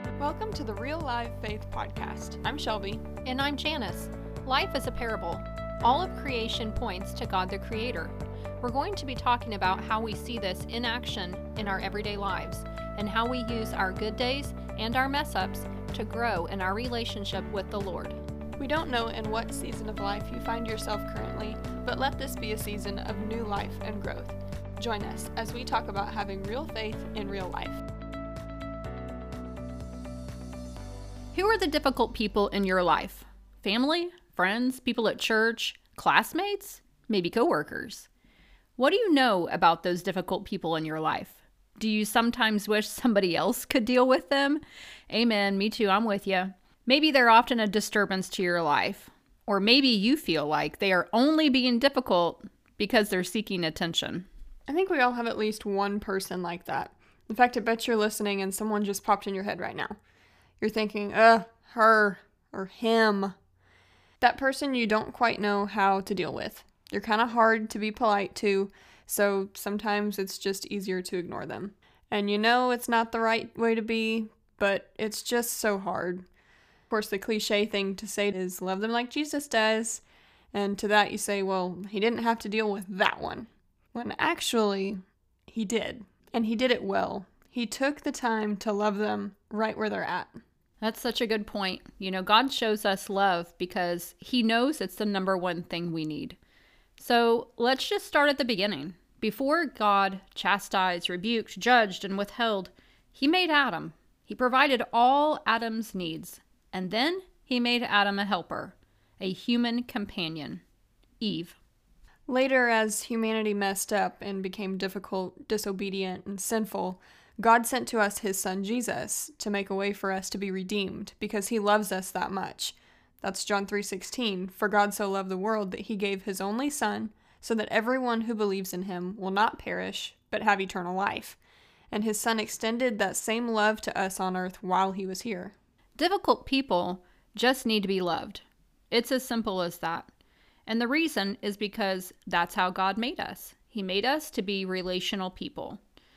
Welcome to the Real Live Faith Podcast. I'm Shelby. And I'm Janice. Life is a parable. All of creation points to God the Creator. We're going to be talking about how we see this in action in our everyday lives and how we use our good days and our mess-ups to grow in our relationship with the Lord. We don't know in what season of life you find yourself currently, but let this be a season of new life and growth. Join us as we talk about having real faith in real life. Who are the difficult people in your life? Family, friends, people at church, classmates, maybe coworkers? What do you know about those difficult people in your life? Do you sometimes wish somebody else could deal with them? Amen, me too, I'm with you. Maybe they're often a disturbance to your life. Or maybe you feel like they are only being difficult because they're seeking attention. I think we all have at least one person like that. In fact, I bet you're listening and someone just popped in your head right now. You're thinking, her or him. That person you don't quite know how to deal with. They're kind of hard to be polite to, so sometimes it's just easier to ignore them. And you know it's not the right way to be, but it's just so hard. Of course, the cliche thing to say is, love them like Jesus does. And to that you say, well, he didn't have to deal with that one. When actually, he did. And he did it well. He took the time to love them right where they're at. That's such a good point. You know, God shows us love because he knows it's the number one thing we need. So let's just start at the beginning. Before God chastised, rebuked, judged, and withheld, he made Adam. He provided all Adam's needs. And then he made Adam a helper, a human companion, Eve. Later, as humanity messed up and became difficult, disobedient, and sinful, God sent to us his son Jesus to make a way for us to be redeemed because he loves us that much. That's John 3:16. For God so loved the world that he gave his only son so that everyone who believes in him will not perish but have eternal life. And his son extended that same love to us on earth while he was here. Difficult people just need to be loved. It's as simple as that. And the reason is because that's how God made us. He made us to be relational people.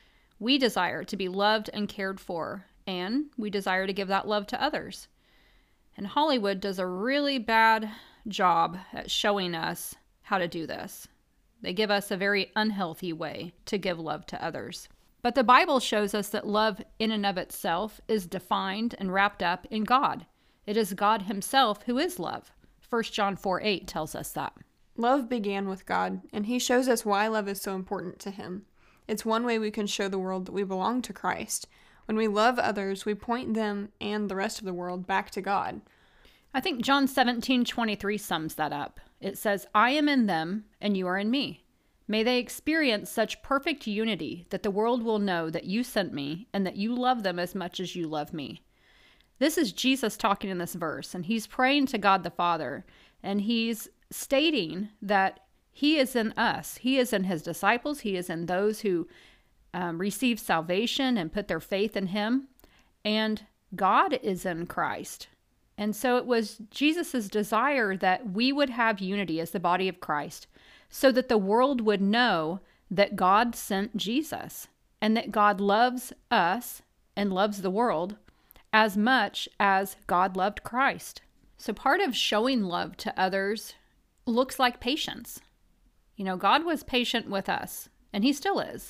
We desire to be loved and cared for, and we desire to give that love to others. And Hollywood does a really bad job at showing us how to do this. They give us a very unhealthy way to give love to others. But the Bible shows us that love in and of itself is defined and wrapped up in God. It is God himself who is love. 1 John 4:8 tells us that. Love began with God, and he shows us why love is so important to him. It's one way we can show the world that we belong to Christ. When we love others, we point them and the rest of the world back to God. I think John 17:23 sums that up. It says, I am in them, and you are in me. May they experience such perfect unity that the world will know that you sent me and that you love them as much as you love me. This is Jesus talking in this verse, and he's praying to God the Father, and he's stating that he is in us. He is in his disciples. He is in those who receive salvation and put their faith in him, and God is in Christ. And so it was Jesus' desire that we would have unity as the body of Christ, so that the world would know that God sent Jesus and that God loves us and loves the world as much as God loved Christ. So part of showing love to others looks like patience. You know, God was patient with us, and he still is,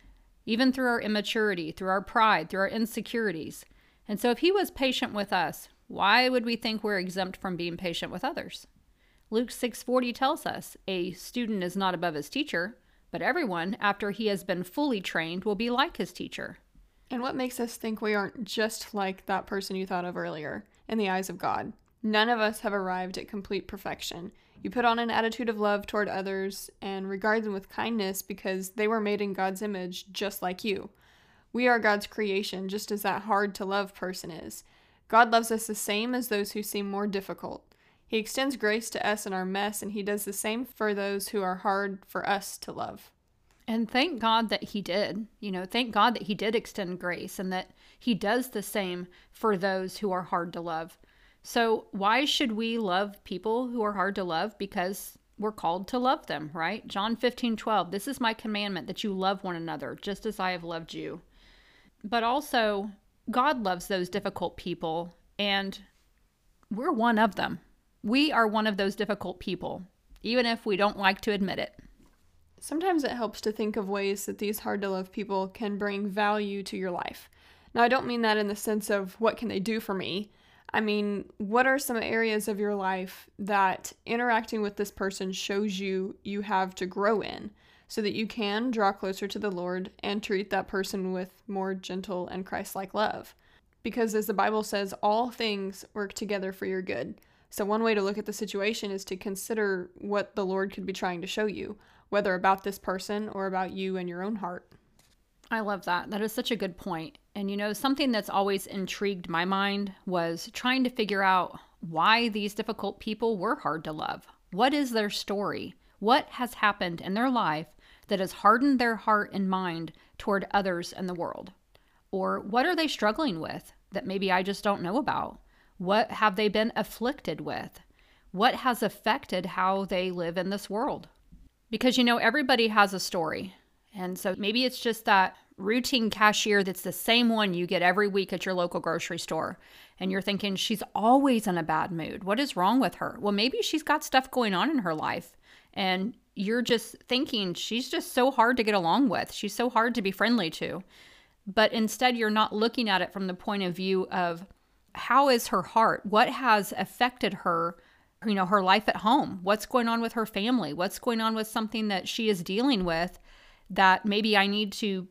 even through our immaturity, through our pride, through our insecurities. And so if he was patient with us, why would we think we're exempt from being patient with others? Luke 6:40 tells us, a student is not above his teacher, but everyone, after he has been fully trained, will be like his teacher. And what makes us think we aren't just like that person you thought of earlier in the eyes of God? None of us have arrived at complete perfection. You put on an attitude of love toward others and regard them with kindness because they were made in God's image just like you. We are God's creation, just as that hard-to-love person is. God loves us the same as those who seem more difficult. He extends grace to us in our mess, and he does the same for those who are hard for us to love. And thank God that he did. Thank God that he did extend grace and that he does the same for those who are hard to love. So why should we love people who are hard to love? Because we're called to love them, right? John 15:12, this is my commandment, that you love one another, just as I have loved you. But also, God loves those difficult people, and we're one of them. We are one of those difficult people, even if we don't like to admit it. Sometimes it helps to think of ways that these hard-to-love people can bring value to your life. Now, I don't mean that in the sense of what can they do for me. I mean, what are some areas of your life that interacting with this person shows you have to grow in so that you can draw closer to the Lord and treat that person with more gentle and Christ-like love? Because as the Bible says, all things work together for your good. So one way to look at the situation is to consider what the Lord could be trying to show you, whether about this person or about you and your own heart. I love that. That is such a good point. And something that's always intrigued my mind was trying to figure out why these difficult people were hard to love. What is their story? What has happened in their life that has hardened their heart and mind toward others in the world? Or what are they struggling with that maybe I just don't know about? What have they been afflicted with? What has affected how they live in this world? Because, everybody has a story. And so maybe it's just that routine cashier that's the same one you get every week at your local grocery store. And you're thinking, she's always in a bad mood. What is wrong with her? Well, maybe she's got stuff going on in her life. And you're just thinking, she's just so hard to get along with. She's so hard to be friendly to. But instead, you're not looking at it from the point of view of how is her heart? What has affected her? Her life at home. What's going on with her family? What's going on with something that she is dealing with that maybe I need to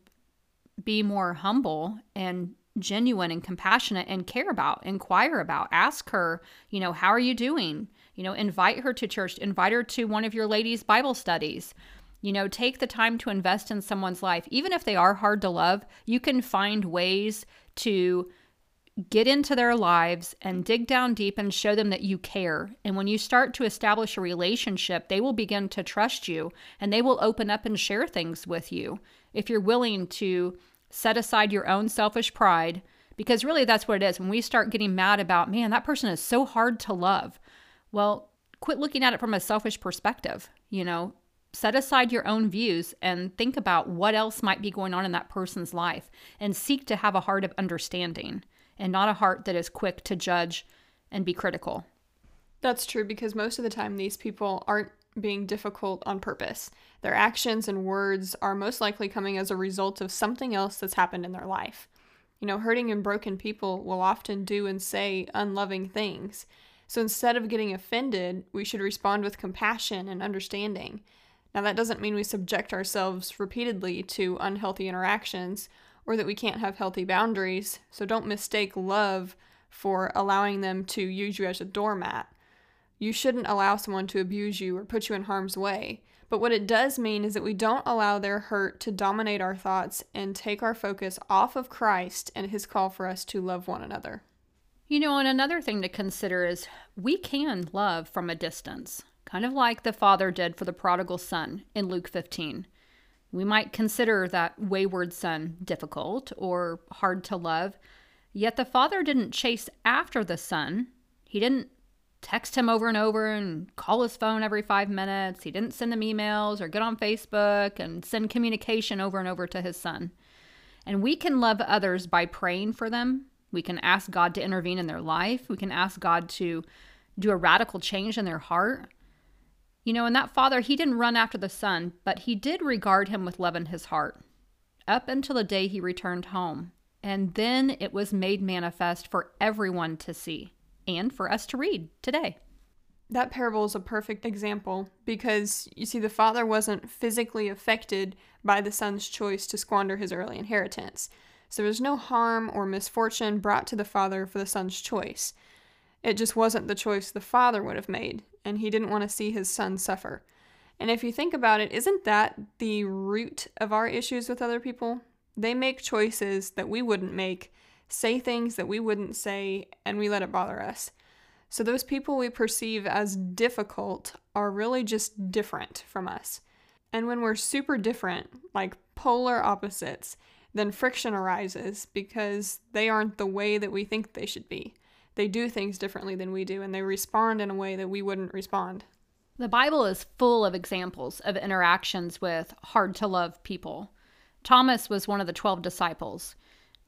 be more humble and genuine and compassionate and care about, inquire about, ask her, how are you doing? Invite her to church, invite her to one of your ladies' Bible studies. Take the time to invest in someone's life. Even if they are hard to love, you can find ways to get into their lives and dig down deep and show them that you care. And when you start to establish a relationship, they will begin to trust you and they will open up and share things with you. If you're willing to set aside your own selfish pride, because really that's what it is. When we start getting mad about, man, that person is so hard to love. Well, quit looking at it from a selfish perspective. Set aside your own views and think about what else might be going on in that person's life and seek to have a heart of understanding and not a heart that is quick to judge and be critical. That's true, because most of the time these people aren't being difficult on purpose. Their actions and words are most likely coming as a result of something else that's happened in their life. Hurting and broken people will often do and say unloving things. So instead of getting offended, we should respond with compassion and understanding. Now, that doesn't mean we subject ourselves repeatedly to unhealthy interactions or that we can't have healthy boundaries, so don't mistake love for allowing them to use you as a doormat. You shouldn't allow someone to abuse you or put you in harm's way, but what it does mean is that we don't allow their hurt to dominate our thoughts and take our focus off of Christ and his call for us to love one another. And another thing to consider is we can love from a distance, kind of like the father did for the prodigal son in Luke 15. We might consider that wayward son difficult or hard to love, yet the father didn't chase after the son. He didn't text him over and over and call his phone every 5 minutes. He didn't send him emails or get on Facebook and send communication over and over to his son. And we can love others by praying for them. We can ask God to intervene in their life. We can ask God to do a radical change in their heart. And that father, he didn't run after the son, but he did regard him with love in his heart up until the day he returned home. And then it was made manifest for everyone to see and for us to read today. That parable is a perfect example because, you see, the father wasn't physically affected by the son's choice to squander his early inheritance. So there was no harm or misfortune brought to the father for the son's choice. It just wasn't the choice the father would have made, and he didn't want to see his son suffer. And if you think about it, isn't that the root of our issues with other people? They make choices that we wouldn't make, say things that we wouldn't say, and we let it bother us. So those people we perceive as difficult are really just different from us. And when we're super different, like polar opposites, then friction arises because they aren't the way that we think they should be. They do things differently than we do, and they respond in a way that we wouldn't respond. The Bible is full of examples of interactions with hard-to-love people. Thomas was one of the 12 disciples.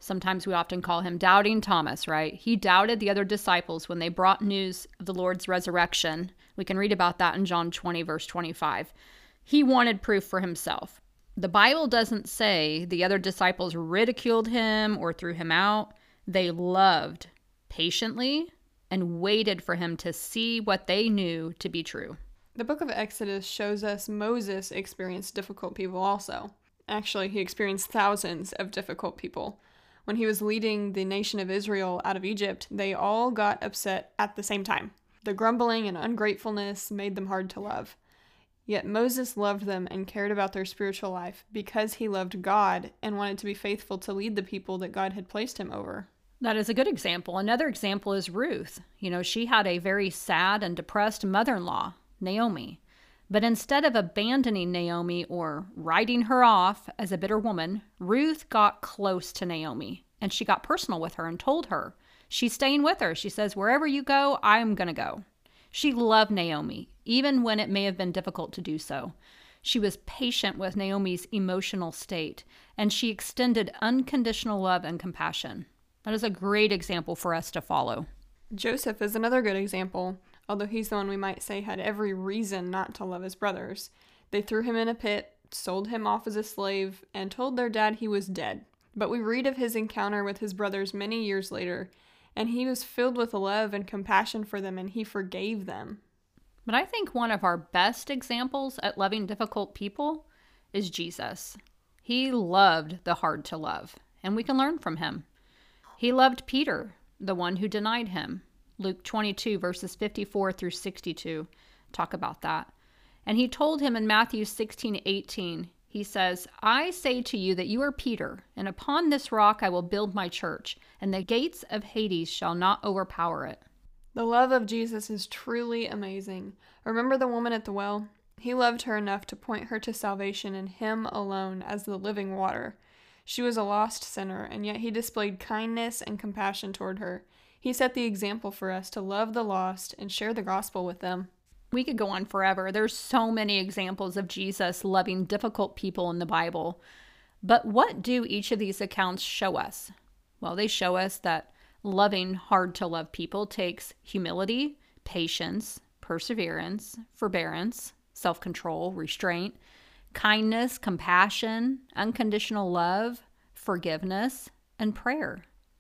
Sometimes we often call him Doubting Thomas, right? He doubted the other disciples when they brought news of the Lord's resurrection. We can read about that in John 20, verse 25. He wanted proof for himself. The Bible doesn't say the other disciples ridiculed him or threw him out. They loved patiently and waited for him to see what they knew to be true. The book of Exodus shows us Moses experienced difficult people also. Actually, he experienced thousands of difficult people. When he was leading the nation of Israel out of Egypt, they all got upset at the same time. The grumbling and ungratefulness made them hard to love. Yet Moses loved them and cared about their spiritual life because he loved God and wanted to be faithful to lead the people that God had placed him over. That is a good example. Another example is Ruth. She had a very sad and depressed mother-in-law, Naomi. But instead of abandoning Naomi or writing her off as a bitter woman, Ruth got close to Naomi, and she got personal with her and told her she's staying with her. She says, wherever you go, I'm going to go. She loved Naomi, even when it may have been difficult to do so. She was patient with Naomi's emotional state, and she extended unconditional love and compassion. That is a great example for us to follow. Joseph is another good example, although he's the one we might say had every reason not to love his brothers. They threw him in a pit, sold him off as a slave, and told their dad he was dead. But we read of his encounter with his brothers many years later, and he was filled with love and compassion for them, and he forgave them. But I think one of our best examples at loving difficult people is Jesus. He loved the hard to love, and we can learn from him. He loved Peter, the one who denied him. Luke 22, verses 54 through 62 talk about that. And he told him in Matthew 16:18, he says, I say to you that you are Peter, and upon this rock I will build my church, and the gates of Hades shall not overpower it. The love of Jesus is truly amazing. Remember the woman at the well? He loved her enough to point her to salvation in him alone as the living water. She was a lost sinner, and yet he displayed kindness and compassion toward her. He set the example for us to love the lost and share the gospel with them. We could go on forever. There's so many examples of Jesus loving difficult people in the Bible. But what do each of these accounts show us? Well, they show us that loving hard to love people takes humility, patience, perseverance, forbearance, self-control, restraint, kindness, compassion, unconditional love, forgiveness, and prayer.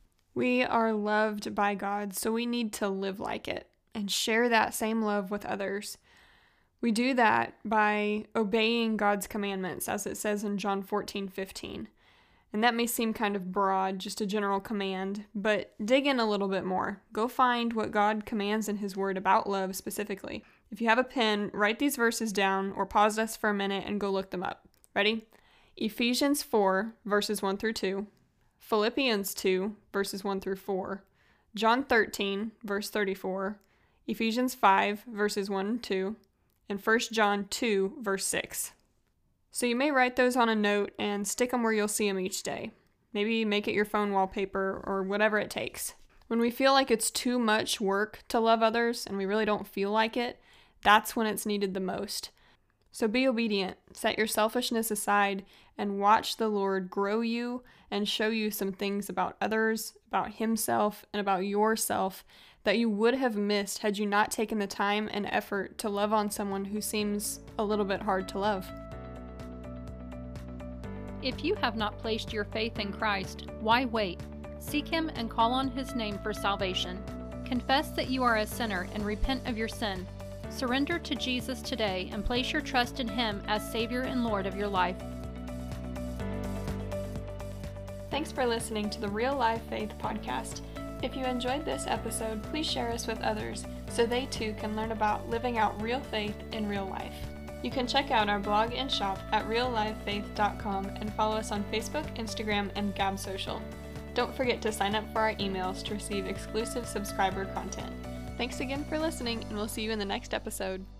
We are loved by God, so we need to live like it and share that same love with others. We do that by obeying God's commandments, as it says in John 14:15. And that may seem kind of broad, just a general command, but dig in a little bit more. Go find what God commands in His Word about love specifically. If you have a pen, write these verses down or pause us for a minute and go look them up. Ready? Ephesians 4, verses 1 through 2. Philippians 2, verses 1 through 4. John 13, verse 34. Ephesians 5, verses 1 and 2. And 1 John 2, verse 6. So you may write those on a note and stick them where you'll see them each day. Maybe make it your phone wallpaper or whatever it takes. When we feel like it's too much work to love others and we really don't feel like it, that's when it's needed the most. So be obedient, set your selfishness aside, and watch the Lord grow you and show you some things about others, about Himself, and about yourself that you would have missed had you not taken the time and effort to love on someone who seems a little bit hard to love. If you have not placed your faith in Christ, why wait? Seek Him and call on His name for salvation. Confess that you are a sinner and repent of your sin. Surrender to Jesus today and place your trust in Him as Savior and Lord of your life. Thanks for listening to the Real Life Faith Podcast. If you enjoyed this episode, please share us with others so they too can learn about living out real faith in real life. You can check out our blog and shop at reallifefaith.com and follow us on Facebook, Instagram, and Gab Social. Don't forget to sign up for our emails to receive exclusive subscriber content. Thanks again for listening, and we'll see you in the next episode.